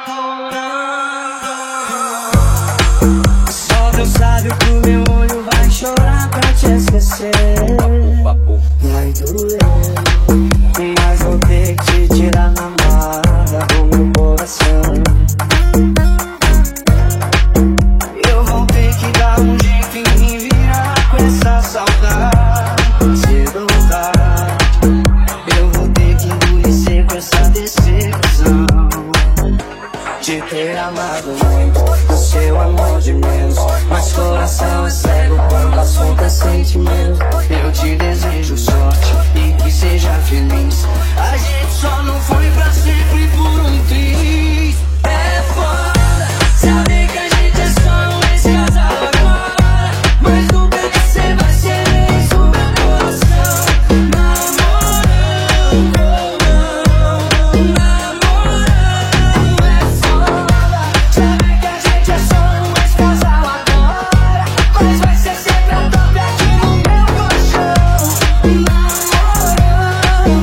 Só Deus sabe o que o meu olho vai chorar pra te esquecer. Vai doer, mas vou ter que te tirar na marra do meu coração. Eu vou ter que dar um jeito em me virar com essa saudade. Se não dá, eu vou ter que endurecer com essa decepção de ter amado muito, o seu amor de menos. Mas coração é cego quando o assunto é sentimento. Eu te desejo sorte e que seja feliz. A gente só não foi pra sempre por um triz. É foda saber que a gente é só um ex-casal agora, mas nunca que você vai ser isso no meu coração. Namorando, namorando, é foda saber que a gente é só um ex-casal agora, mas vai ser sempre a top aqui no meu colchão. Namorando,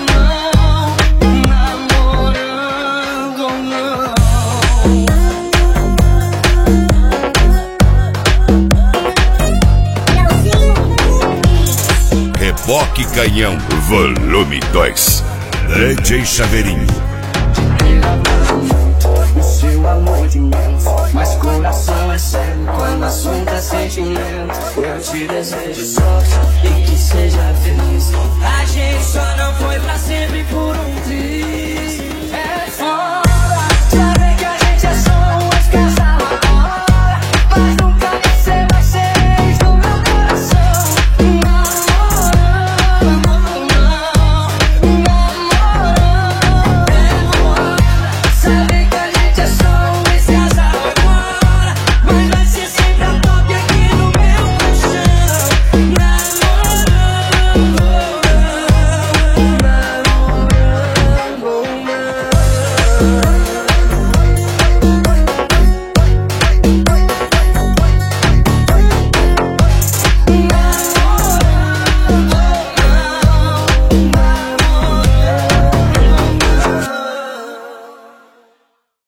não. Reboque Canhão, volume 2. DJ Chaveirinho. O seu amor de menos, mas coração é cego quando o assunto é sentimento. Eu te desejo sorte e que seja feliz.